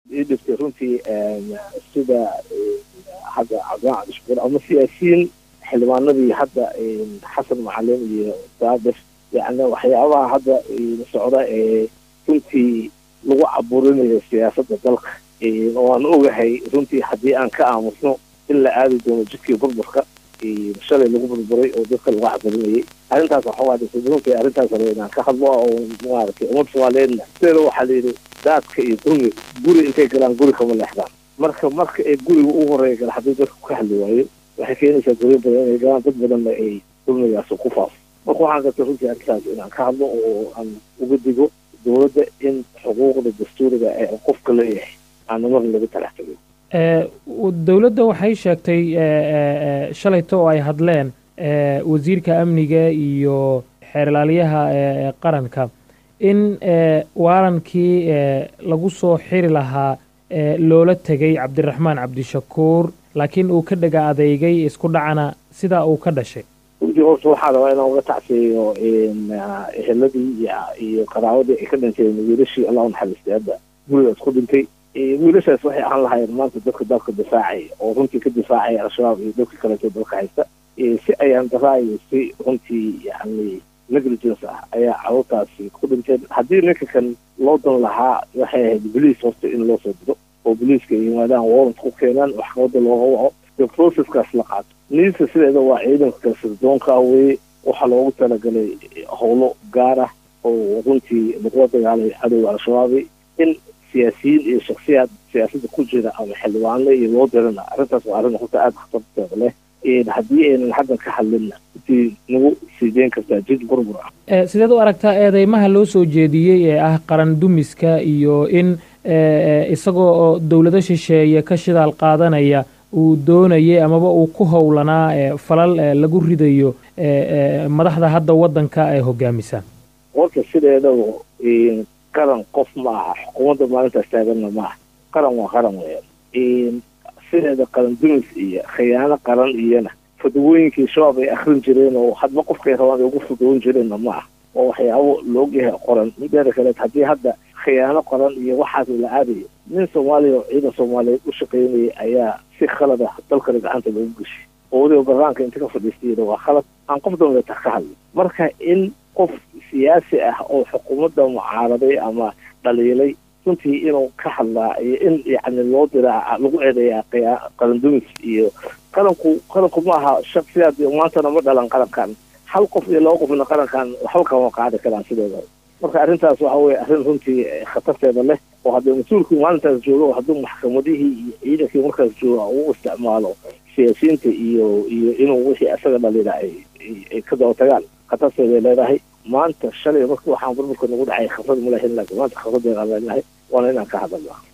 يدفع runtii sida hadda Cabdullah Shukr ama siyaasiyiin xildhibaanadii hadda Xasan Macalin iyo Saadif yani waxyaabaha hadda socda runtii lagu caburinayo siyaasadda dalka oo aan ogahay runtii haddii aan ka aamusno in la aadi doono jidkii burburka shalay lagu burburay oo dadka lagu caburinayay arrintaas waxa waa runtii arrintaas inaan ka hadlo oo maaragtay umad Soomaaliyeedna sida waxaa la yidhi daadka iyo guri intay galaan guri kama leexdaan marka ay guriga ugu horeeya gala haddii dadku ka hadli waayo waxay keenaysaa guryo badan inay galaan dad badanna ay dulmigaas ku faafo marka waxaan gartay runtii arrintaas inaan ka hadlo oo aan uga digo dowladda in xuquuqda dastuuriga ee qofka leeyahay aan mar laga talax tagin dowladda waxay sheegtay shalayto oo ay hadleen wasiirka amniga iyo xeerlaaliyaha qaranka in waarankii lagu soo xiri lahaa loola tegay Cabdiraxmaan Cabdishakuur laakiin uu ka dhaga adeegay isku dhacana sida uu ka dhashay waxaa rabaa inaan uga tacsiyo eheladii iyo qaraawadii ay ka dhinteen wiilashii Allah naxariistay hadda gurigaas ku dhintay wiilashaas waxay ahaan lahaayeen maanta dadka dalka difaacay oo runtii ka difaacay al-shabaab iyo dadka kale ee dalka haysta si ayaan daraayo si runtii yani negligence ayaa carruurtaasi ku dhinteen haddii ninka kan loo dan lahaa waxay ahayd boliis horta in loo soo diro oo boliiska ay yimaadaan warrant ku keenaan maxkamadda looga waco iyo processkaas la qaato niisa sideeda waa ciidanka kalsirdoonka weeye waxaa loogu talagalay howlo gaar ah oo runtii lagula dagaalay cadowga al-shabaabi in siyaasiyiin iyo shaksiyaad siyaasadda ku jira ama xildhibaano iyo loo dirana arrintaas waa arrin horta aada khatarteeda leh haddii aynan haddan ka hadlinna intii nagu sii deyn kartaa jid burbur ah sideed u aragtaa eedeymaha loo soo jeediyey ee ah qaran dumiska iyo in isagoo dowlado shisheeye ka shidaal qaadanaya uu doonayay amaba uu ku howlanaa falal lagu ridayo madaxda hadda waddanka ee hogaamisa horta sideedaba qaran qof ma aha xukuumadda maalintaas taaganna ma aha qaran waa qaran weeyaan sideeda qaran dumis iyo khiyaano qaran iyona fadwooyinkii shabaab ay akhrin jireen oo hadba qofkay rabaan ay ugu fudwoon jireenna ma ah oo waxyaabo loogyahay qoran mideeda kaleed haddii hadda khiyaano qaran iyo waxaas la aadayo nin Soomaaliya oo ciidan Soomaaliyeed u shaqaynayay ayaa si khalad ah dalka gacanta loogu gashay oo waliba barnaamijka inta ka fadhiistay waa khalad aan qof dowladda ka hadlin marka in qof siyaasi ah oo xukuumadda mucaaraday ama dhaliilay runtii inuu ka hadlaa iyo in yani loo diraa lagu eedeeyaa qaran dumis iyo qaranku ma aha shaksiyaad maantana ma dhalan qarankan hal qof iyo laba qofna qarankan waxba kama qaadi karaan sideeda marka arrintaas waxa weeye arrin runtii khatarteeda leh oo haddii mas-uulkii maalintaas joogo hadduu maxkamadihii iyo ciidankii markaas jooga uu isticmaalo siyaasiyiinta iyo inuu wixii asaga dhalina ay ka daba tagaan khatarteeday leedahay maanta shalay marka waxaan burburka nagu dhacay khasad ma lahayn laakiin maanta khasadeeda aan leenahay waana inaan ka hadalnaa